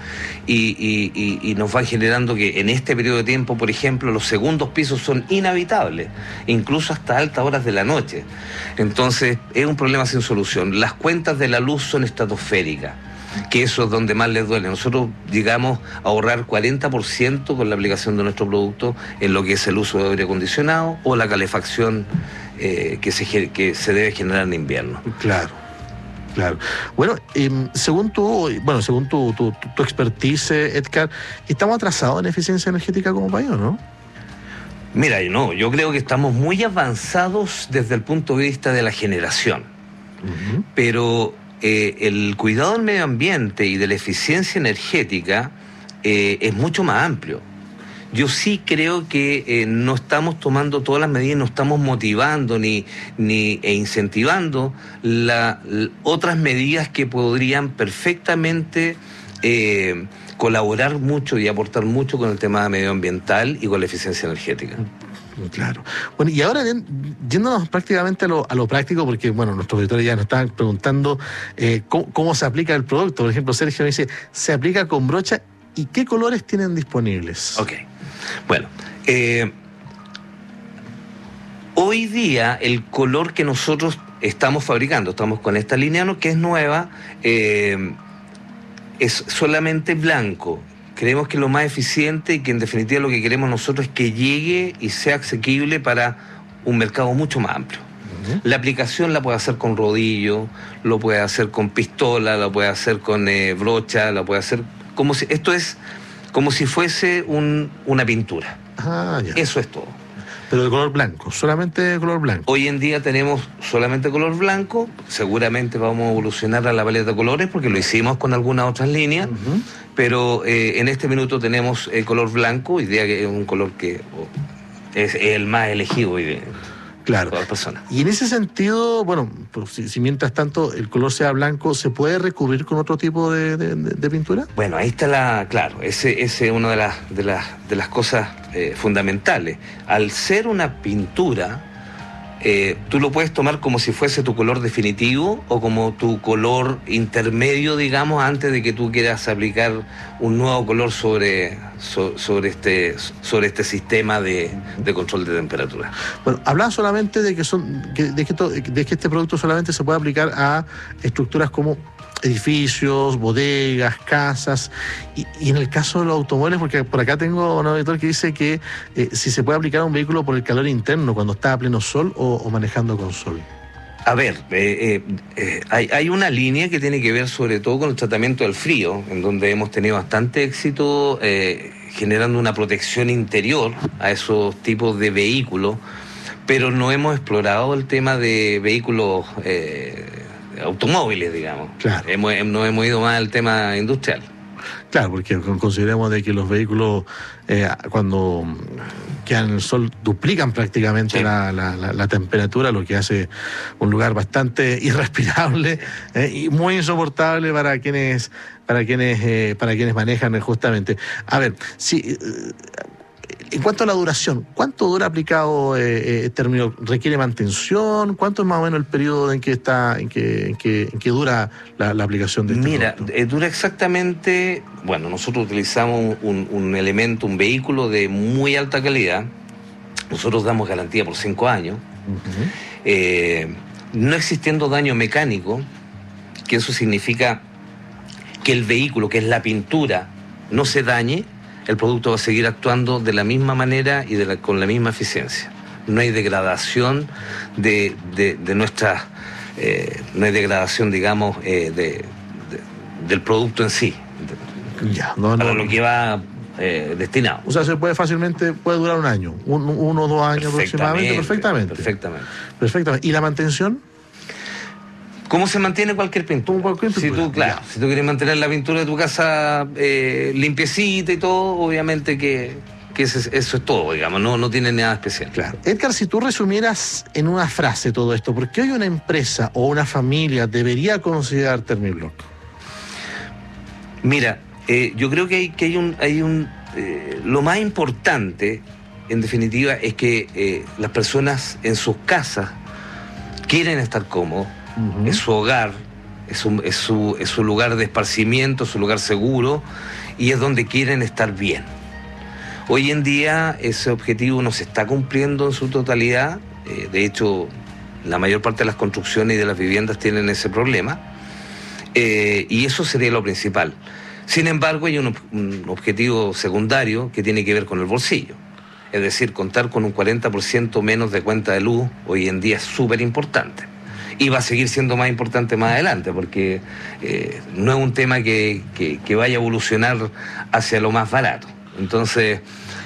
y nos van generando que en este periodo de tiempo, por ejemplo, los segundos pisos son inhabitables, incluso hasta altas horas de la noche. Entonces, es un problema sin solución. Las cuentas de la luz son estratosféricas, que eso es donde más les duele. Nosotros llegamos a ahorrar 40% con la aplicación de nuestro producto en lo que es el uso de aire acondicionado o la calefacción que se debe generar en invierno. Claro. Bueno, según tu expertise, Edgar, ¿estamos atrasados en eficiencia energética como país o no? Mira, yo creo que estamos muy avanzados desde el punto de vista de la generación, pero el cuidado del medio ambiente y de la eficiencia energética es mucho más amplio. Yo sí creo que no estamos tomando todas las medidas, no estamos motivando e incentivando otras medidas que podrían perfectamente colaborar mucho y aportar mucho con el tema medioambiental y con la eficiencia energética. Claro. Bueno, y ahora yéndonos prácticamente a lo práctico, porque bueno, nuestros auditores ya nos estaban preguntando cómo se aplica el producto. Por ejemplo, Sergio me dice, ¿se aplica con brocha y qué colores tienen disponibles? Ok. Bueno, hoy día el color que nosotros estamos fabricando, estamos con esta línea que es nueva, es solamente blanco. Creemos que es lo más eficiente y que en definitiva lo que queremos nosotros es que llegue y sea asequible para un mercado mucho más amplio. La aplicación la puede hacer con rodillo, lo puede hacer con pistola, la puede hacer con brocha, la puede hacer esto es como si fuese una pintura. Ya. Eso es todo. Pero de color blanco, solamente de color blanco. Hoy en día tenemos solamente color blanco, seguramente vamos a evolucionar a la paleta de colores porque lo hicimos con algunas otras líneas, pero en este minuto tenemos color blanco, hoy día que es un color que es el más elegido hoy día. Claro. Todas las personas. Y en ese sentido, bueno, pues si mientras tanto el color sea blanco, ¿se puede recubrir con otro tipo de pintura? Bueno, ahí está ese es una de las cosas fundamentales. Al ser una pintura, tú lo puedes tomar como si fuese tu color definitivo o como tu color intermedio, digamos, antes de que tú quieras aplicar un nuevo color sobre este sistema de control de temperatura. Bueno, hablaba solamente de que este producto solamente se puede aplicar a estructuras como edificios, bodegas, casas, y en el caso de los automóviles, porque por acá tengo un auditor que dice que si se puede aplicar a un vehículo por el calor interno cuando está a pleno sol o manejando con sol. A ver, hay una línea que tiene que ver sobre todo con el tratamiento del frío, en donde hemos tenido bastante éxito generando una protección interior a esos tipos de vehículos, pero no hemos explorado el tema de vehículos automóviles, digamos. Claro. No hemos ido más al tema industrial. Claro, porque consideramos de que los vehículos cuando quedan en el sol duplican prácticamente la temperatura, lo que hace un lugar bastante irrespirable y muy insoportable para quienes manejan justamente. A ver, si en cuanto a la duración, ¿cuánto dura aplicado término? ¿Requiere mantención? ¿Cuánto es más o menos el periodo en que dura la aplicación de este producto? Dura exactamente, bueno, nosotros utilizamos un elemento, un vehículo de muy alta calidad. Nosotros damos garantía por 5 años. No existiendo daño mecánico, que eso significa que el vehículo, que es la pintura, no se dañe. el producto va a seguir actuando de la misma manera y con la misma eficiencia. No hay degradación de nuestras, no hay degradación, digamos, del producto en sí, para lo que va destinado. O sea, puede durar un año, uno o 2 años aproximadamente, perfectamente. ¿Y la mantención? ¿Cómo se mantiene cualquier pintura? Si tú quieres mantener la pintura de tu casa limpiecita y todo, obviamente que eso es todo, digamos, no tiene nada especial. Claro. Edgar, si tú resumieras en una frase todo esto, ¿por qué hoy una empresa o una familia debería considerar Thermibloc? Mira, yo creo que hay un lo más importante, en definitiva, es que las personas en sus casas quieren estar cómodos. Es su hogar, es su lugar de esparcimiento, su lugar seguro, y es donde quieren estar bien. Hoy en día ese objetivo no se está cumpliendo en su totalidad. De hecho, la mayor parte de las construcciones y de las viviendas tienen ese problema, y eso sería lo principal. Sin embargo, hay un objetivo secundario que tiene que ver con el bolsillo. Es decir, contar con un 40% menos de cuenta de luz hoy en día es súper importante. Y va a seguir siendo más importante más adelante, porque no es un tema que vaya a evolucionar hacia lo más barato. Entonces,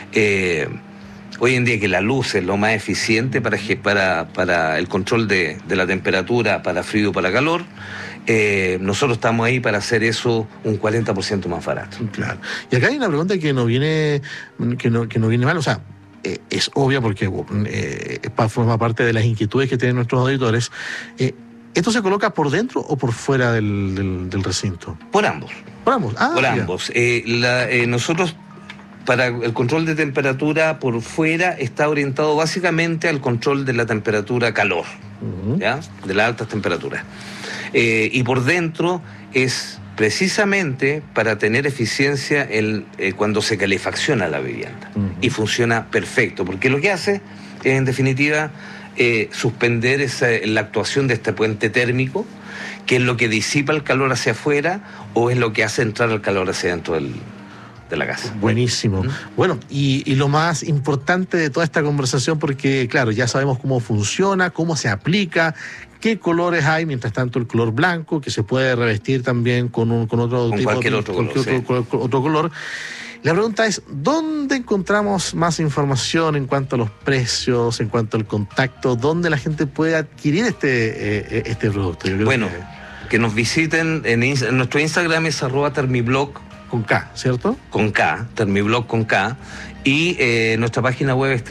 hoy en día que la luz es lo más eficiente para el control de la temperatura, para frío, para calor, nosotros estamos ahí para hacer eso un 40% más barato. Claro. Y acá hay una pregunta que no viene mal, o sea, es obvia porque forma parte de las inquietudes que tienen nuestros auditores. ¿Esto se coloca por dentro o por fuera del recinto? Por ambos. Por ambos. Por ambos. Nosotros, para el control de temperatura por fuera, está orientado básicamente al control de la temperatura calor, ¿ya? De las altas temperaturas. Y por dentro es precisamente para tener eficiencia cuando se calefacciona la vivienda. Y funciona perfecto, porque lo que hace es, en definitiva, suspender la actuación de este puente térmico, que es lo que disipa el calor hacia afuera o es lo que hace entrar el calor hacia dentro de la casa. Buenísimo. Bueno, y lo más importante de toda esta conversación, porque claro, ya sabemos cómo funciona, cómo se aplica, qué colores hay, mientras tanto el color blanco, que se puede revestir también con otro tipo, cualquier otro color. La pregunta es, ¿dónde encontramos más información en cuanto a los precios, en cuanto al contacto? ¿Dónde la gente puede adquirir este producto? Yo creo que nos visiten en nuestro Instagram, es @Thermibloc con K, ¿cierto? Con K, Thermibloc con K, y nuestra página web es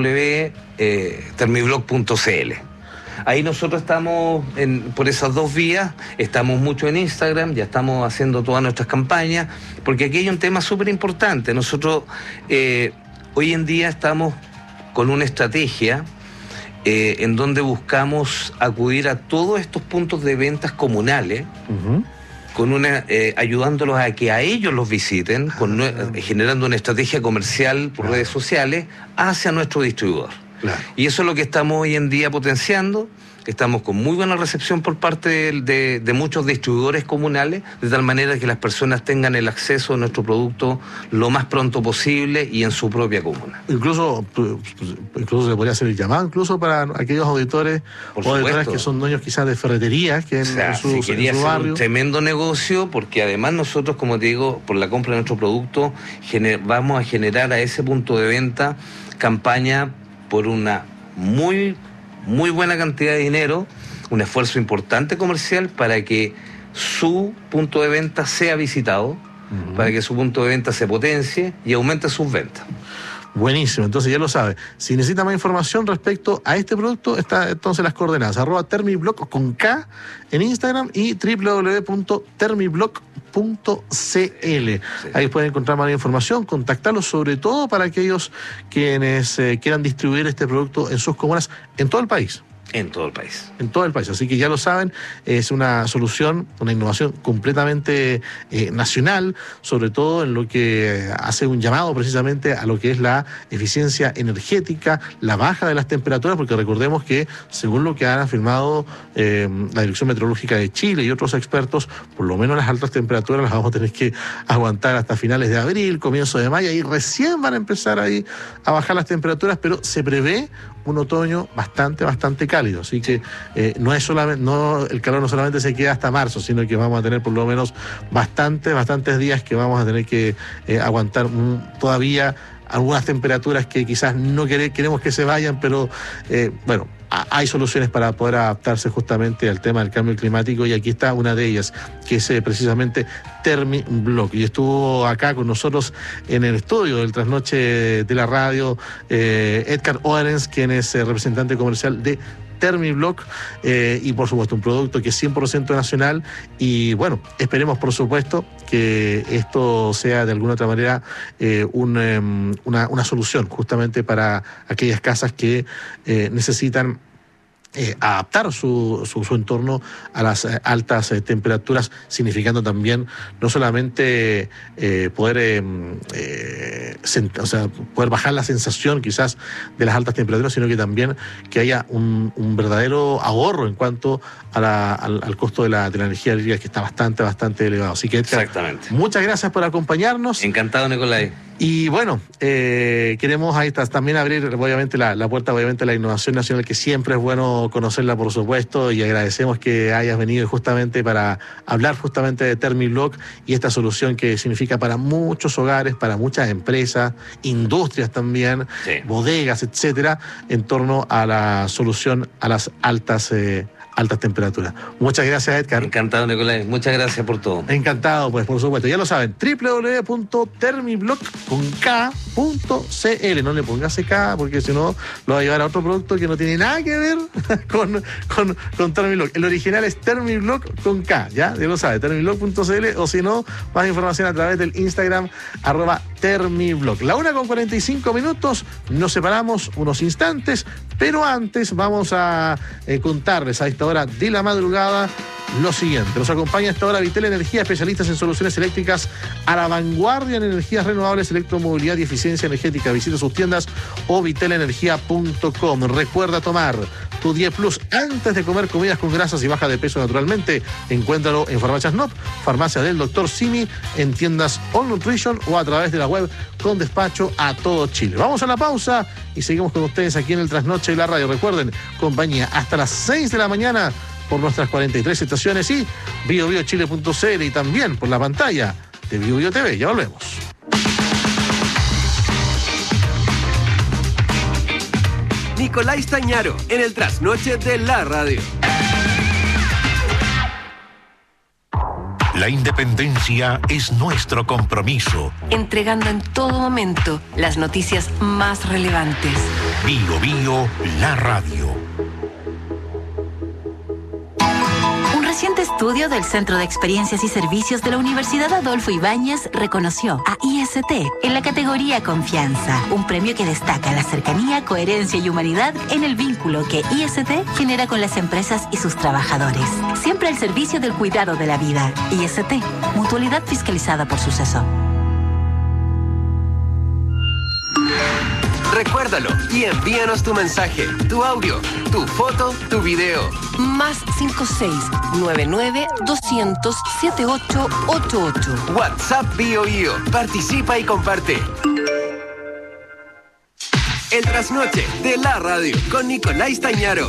www.thermibloc.cl. Ahí nosotros estamos por esas dos vías, estamos mucho en Instagram, ya estamos haciendo todas nuestras campañas, porque aquí hay un tema súper importante. Nosotros hoy en día estamos con una estrategia en donde buscamos acudir a todos estos puntos de ventas comunales, ayudándolos a que a ellos los visiten, generando una estrategia comercial por redes sociales hacia nuestro distribuidor. Claro. Y eso es lo que estamos hoy en día potenciando. Estamos con muy buena recepción por parte de muchos distribuidores comunales, de tal manera que las personas tengan el acceso a nuestro producto lo más pronto posible y en su propia comuna. Incluso se podría hacer el llamado incluso para aquellos auditores o auditoras que son dueños quizás de ferreterías que en su barrio. Un tremendo negocio, porque además nosotros, como te digo, por la compra de nuestro producto vamos a generar a ese punto de venta campaña por una muy buena cantidad de dinero, un esfuerzo importante comercial para que su punto de venta sea visitado, para que su punto de venta se potencie y aumente sus ventas. Buenísimo, entonces ya lo sabe. Si necesita más información respecto a este producto, está entonces las coordenadas, @Thermibloc con K en Instagram y www.thermibloc.cl. Ahí pueden encontrar más información, contactarlos, sobre todo para aquellos quienes quieran distribuir este producto en sus comunas en todo el país. En todo el país. En todo el país. Así que ya lo saben, es una solución, una innovación completamente nacional, sobre todo en lo que hace un llamado precisamente a lo que es la eficiencia energética, la baja de las temperaturas, porque recordemos que, según lo que han afirmado la Dirección Meteorológica de Chile y otros expertos, por lo menos las altas temperaturas las vamos a tener que aguantar hasta finales de abril, comienzo de mayo, y recién van a empezar ahí a bajar las temperaturas, pero se prevé un otoño bastante cálido, así que no es solamente, el calor no solamente se queda hasta marzo, sino que vamos a tener por lo menos bastantes días que vamos a tener que aguantar todavía algunas temperaturas que quizás no queremos que se vayan, pero bueno, hay soluciones para poder adaptarse justamente al tema del cambio climático, y aquí está una de ellas, que es precisamente Thermiblock. Y estuvo acá con nosotros en el estudio del Trasnoche de la Radio Edgar Oerens, quien es representante comercial de Thermiblock, y por supuesto un producto que es 100% nacional, y bueno, esperemos por supuesto que esto sea de alguna otra manera una solución justamente para aquellas casas que necesitan adaptar su entorno a las altas temperaturas, significando también no solamente poder bajar la sensación quizás de las altas temperaturas, sino que también que haya un verdadero ahorro en cuanto a al costo de la energía eléctrica, que está bastante elevado. Así que, Edgar, exactamente, muchas gracias por acompañarnos. Encantado, Nicolai. Y bueno, queremos ahí también abrir obviamente la puerta obviamente a la innovación nacional, que siempre es bueno conocerla, por supuesto, y agradecemos que hayas venido justamente para hablar justamente de Thermiblock y esta solución que significa para muchos hogares, para muchas empresas, industrias también, sí, bodegas, etcétera, en torno a la solución a las altas temperaturas. Muchas gracias, Edgar. Encantado, Nicolás. Muchas gracias por todo. Encantado, pues, por supuesto. Ya lo saben, www.thermiblock.cl. No le pongas CK, porque si no lo va a llevar a otro producto que no tiene nada que ver con Thermiblock. El original es Thermiblock con K, ¿ya? Ya lo sabe, thermiblock.cl, o si no, más información a través del Instagram, @Thermiblock. La 1:45, nos separamos unos instantes, pero antes vamos a contarles a esta hora de la madrugada lo siguiente. Nos acompaña a esta hora Vitel Energía, especialistas en soluciones eléctricas a la vanguardia en energías renovables, electromovilidad y eficiencia energética. Visita sus tiendas o vitelenergia.com. Recuerda tomar tu 10 Plus antes de comer comidas con grasas y baja de peso naturalmente. Encuéntralo en Farmacias NOP, Farmacia del Dr. Simi, en tiendas All Nutrition o a través de la web con despacho a todo Chile. Vamos a la pausa y seguimos con ustedes aquí en el Trasnoche de la Radio. Recuerden, compañía hasta las 6 de la mañana por nuestras 43 estaciones y biobiochile.cl, y también por la pantalla de BioBio TV. Ya volvemos. Nicolai Stañaro en el Trasnoche de la Radio. La independencia es nuestro compromiso. Entregando en todo momento las noticias más relevantes. BioBio, la radio. Un reciente estudio del Centro de Experiencias y Servicios de la Universidad Adolfo Ibáñez reconoció a IST en la categoría Confianza, un premio que destaca la cercanía, coherencia y humanidad en el vínculo que IST genera con las empresas y sus trabajadores. Siempre al servicio del cuidado de la vida. IST, mutualidad fiscalizada por Suceso. Recuérdalo y envíanos tu mensaje, tu audio, tu foto, tu video. Más 56-99-200-7888. WhatsApp BioBio. Participa y comparte. El Trasnoche de la Radio con Nicolai Stañaro.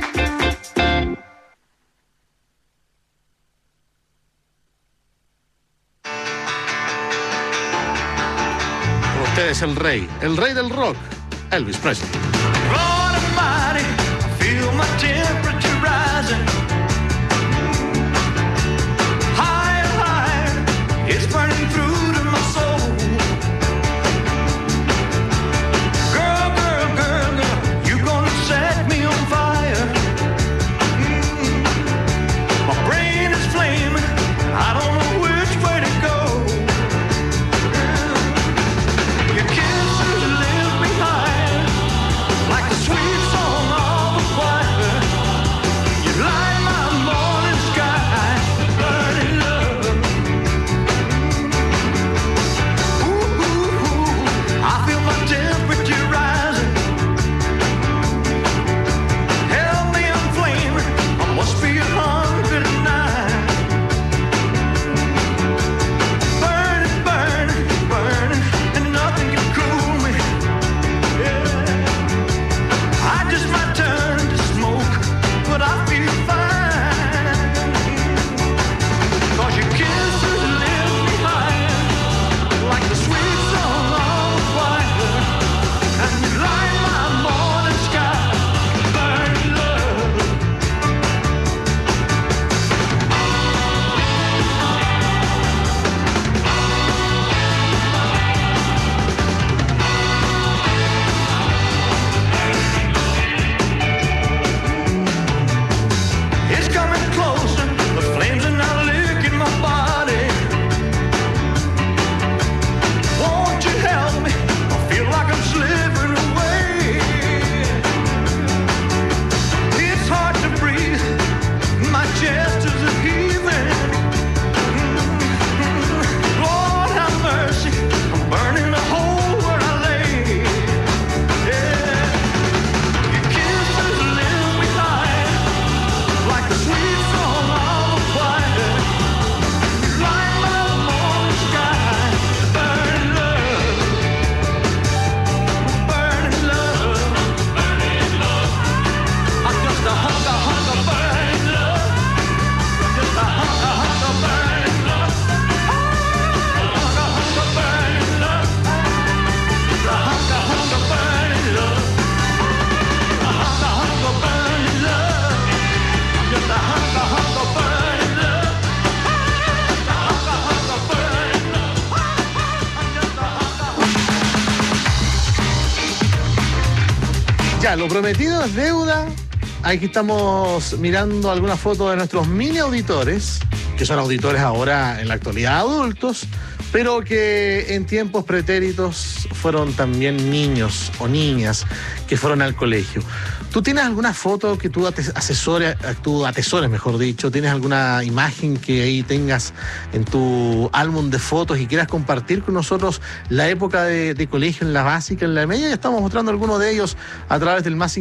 Con ustedes el rey del rock, Elvis Presley. Lord Almighty, I feel my temperature rising. Higher, higher, it's burning through to my soul. Girl, girl, girl, girl, you gonna set me on fire. My brain is flaming, I don't know which way to go. Your kisses live behind Ya, lo prometido es deuda. Aquí estamos mirando algunas fotos de nuestros mini auditores, que son auditores ahora en la actualidad adultos, pero que en tiempos pretéritos fueron también niños o niñas que fueron al colegio. ¿Tú tienes alguna foto que tú atesores, mejor dicho? ¿Tienes alguna imagen que ahí tengas en tu álbum de fotos y quieras compartir con nosotros la época de colegio en la básica, en la media? Ya estamos mostrando algunos de ellos a través del más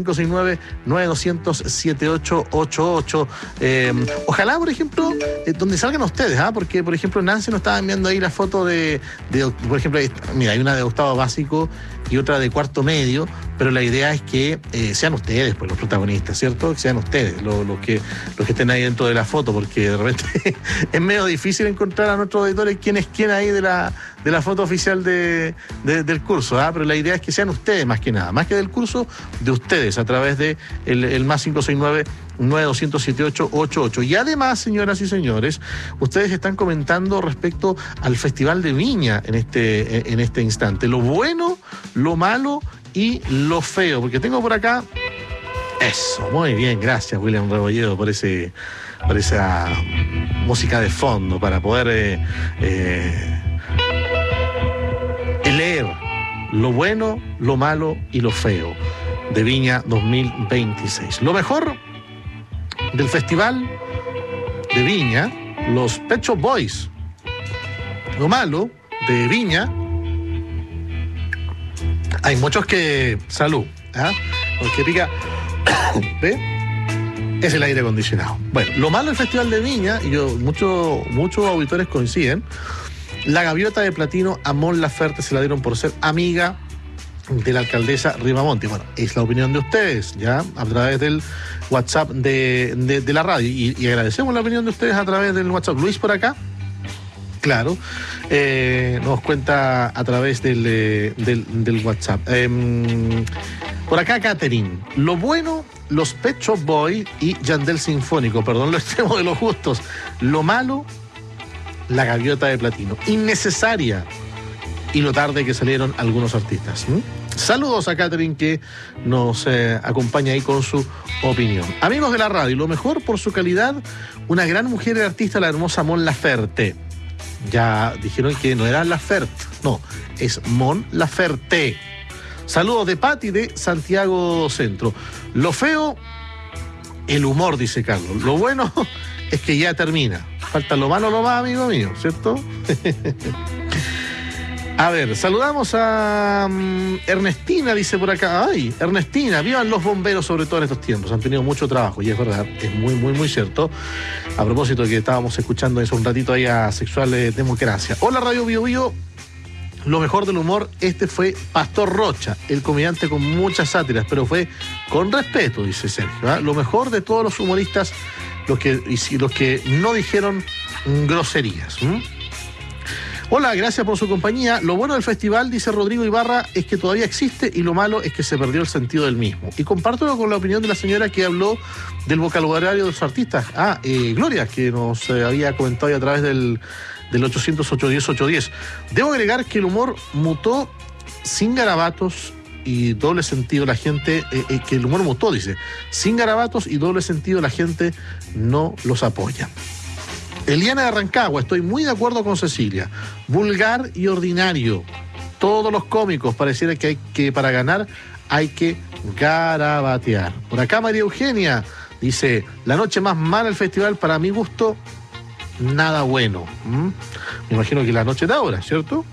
569-9200-7888. Ojalá, por ejemplo, donde salgan ustedes, porque, por ejemplo, Nancy nos estaba enviando ahí la foto de por ejemplo, mira, hay una de octavo básico y otra de cuarto medio, pero la idea es que sean ustedes, pues, los protagonistas, ¿cierto? Que sean ustedes los que estén ahí dentro de la foto, porque de repente es medio difícil encontrar a nuestros auditores quién es quién ahí de la foto oficial del curso, pero la idea es que sean ustedes más que nada, más que del curso, de ustedes, a través de el más 569-9200-7888. Y además, señoras y señores, ustedes están comentando respecto al Festival de Viña en este instante. Lo bueno, lo malo y lo feo, porque tengo por acá eso. Muy bien, gracias William Rebolledo por esa música de fondo para poder leer lo bueno, lo malo y lo feo de Viña 2026. Lo mejor del Festival de Viña, los Pet Shop Boys. Lo malo de Viña, hay muchos que... Salud, porque pica... ¿Ve? Es el aire acondicionado. Bueno, lo malo del Festival de Viña, y muchos auditores coinciden, la gaviota de platino a Mon Laferte se la dieron por ser amiga de la alcaldesa Ribamonte. Bueno, es la opinión de ustedes, ya, a través del WhatsApp de la radio, y agradecemos la opinión de ustedes a través del WhatsApp. Luis por acá, claro, nos cuenta a través del WhatsApp. Por acá, Catherine. Lo bueno, los Pet Shop Boys y Yandel Sinfónico. Perdón lo extremo de los justos. Lo malo, la gaviota de platino. Innecesaria. Y lo tarde que salieron algunos artistas. Saludos a Catherine, que nos acompaña ahí con su opinión. Amigos de la radio, lo mejor por su calidad, una gran mujer y artista, la hermosa Mon Laferte. Ya dijeron que no era Laferte, no, es Mon Laferte. Saludos de Pati de Santiago Centro. Lo feo, el humor, dice Carlos. Lo bueno es que ya termina. Falta lo malo, lo más, amigo mío, ¿cierto? A ver, saludamos a Ernestina, dice por acá. Ay, Ernestina, vivan los bomberos, sobre todo en estos tiempos. Han tenido mucho trabajo, y es verdad, es muy, muy, muy cierto. A propósito de que estábamos escuchando eso un ratito ahí a Sexual Democracia. Hola, Radio Bio Bio. Lo mejor del humor, fue Pastor Rocha, el comediante con muchas sátiras, pero fue con respeto, dice Sergio. Lo mejor de todos los humoristas, los que no dijeron groserías. Hola, gracias por su compañía. Lo bueno del festival, dice Rodrigo Ibarra, es que todavía existe, y lo malo es que se perdió el sentido del mismo. Y comparto con la opinión de la señora que habló del vocabulario de los artistas. Gloria, que nos había comentado ya a través del 800-810-810. Debo agregar que el humor mutó sin garabatos y doble sentido. La gente, que el humor mutó, dice, sin garabatos y doble sentido, la gente no los apoya. Eliana de Rancagua, estoy muy de acuerdo con Cecilia. Vulgar y ordinario. Todos los cómicos pareciera que para ganar hay que garabatear. Por acá María Eugenia dice, la noche más mala del festival, para mi gusto, nada bueno. Me imagino que la noche de ahora, ¿cierto?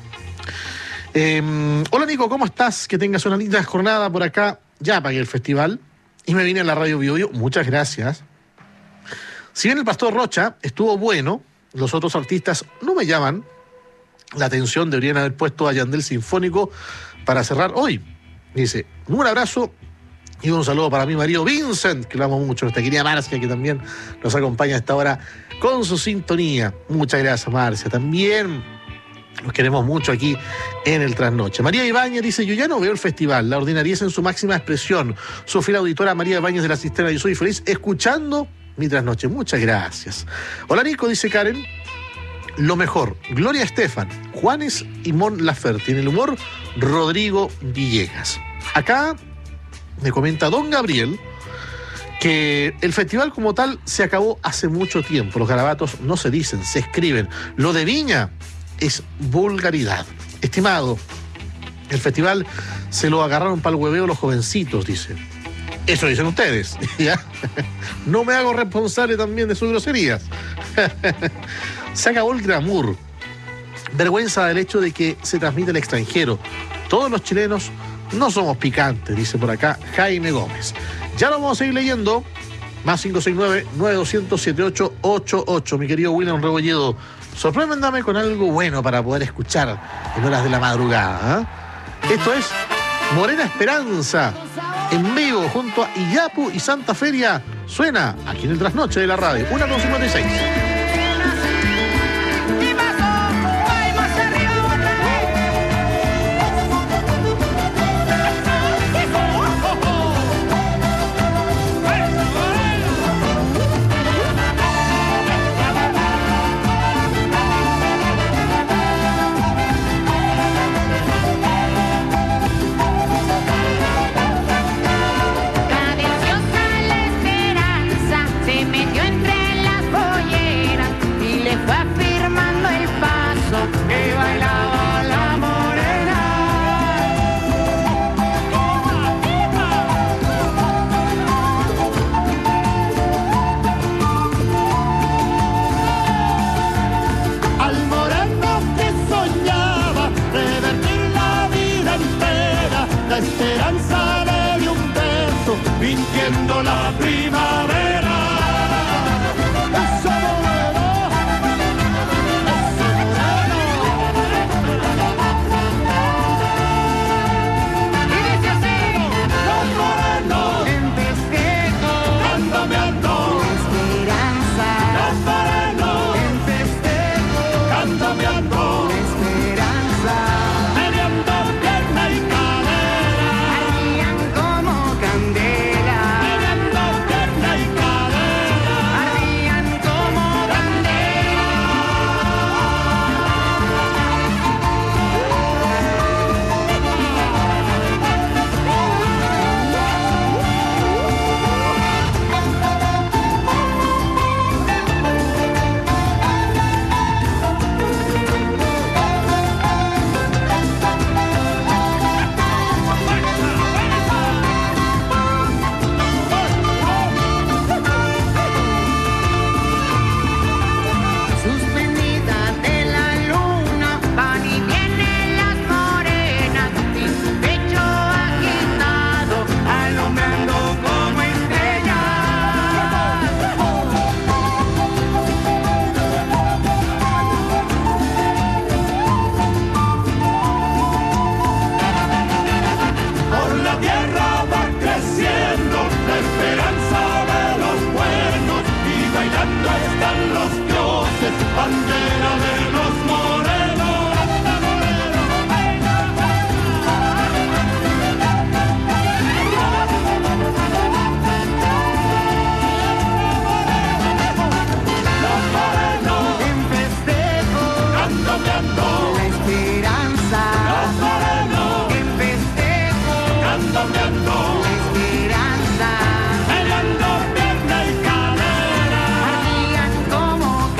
Hola Nico, ¿cómo estás? Que tengas una linda jornada. Por acá ya pagué el festival y me vine a la Radio Bio Bio. Muchas gracias. Si bien el Pastor Rocha estuvo bueno, los otros artistas no me llaman la atención. Deberían haber puesto a Yandel Sinfónico para cerrar hoy. Dice, un abrazo y un saludo para mi marido Vincent, que lo amo mucho, nuestra querida Marcia, que también nos acompaña a esta hora con su sintonía. Muchas gracias, Marcia. También los queremos mucho aquí en el Trasnoche. María Ibáñez dice, yo ya no veo el festival, la ordinariez en su máxima expresión. Su fiel auditora María Ibáñez de la Cisterna, yo soy feliz escuchando mi Trasnoche. Muchas gracias. Hola Nico, dice Karen. Lo mejor, Gloria Estefan, Juanes y Mon Laferte. En el humor, Rodrigo Villegas. Acá Me comenta don Gabriel que el festival como tal se acabó hace mucho tiempo. Los garabatos no se dicen, se escriben. Lo de Viña es vulgaridad. Estimado, el festival se lo agarraron para el hueveo los jovencitos, dice. Eso dicen ustedes. ¿Ya? No me hago responsable también de sus groserías. Se acabó el glamour. Vergüenza del hecho de que se transmite al extranjero. Todos los chilenos no somos picantes, dice por acá Jaime Gómez. Ya lo vamos a seguir leyendo. Más 569-9200-7888. Mi querido William Rebolledo, sorpréndame con algo bueno para poder escuchar en horas de la madrugada. Esto es Morena Esperanza, en vivo junto a Iyapu y Santa Feria. Suena aquí en el trasnoche de la radio, 1:56.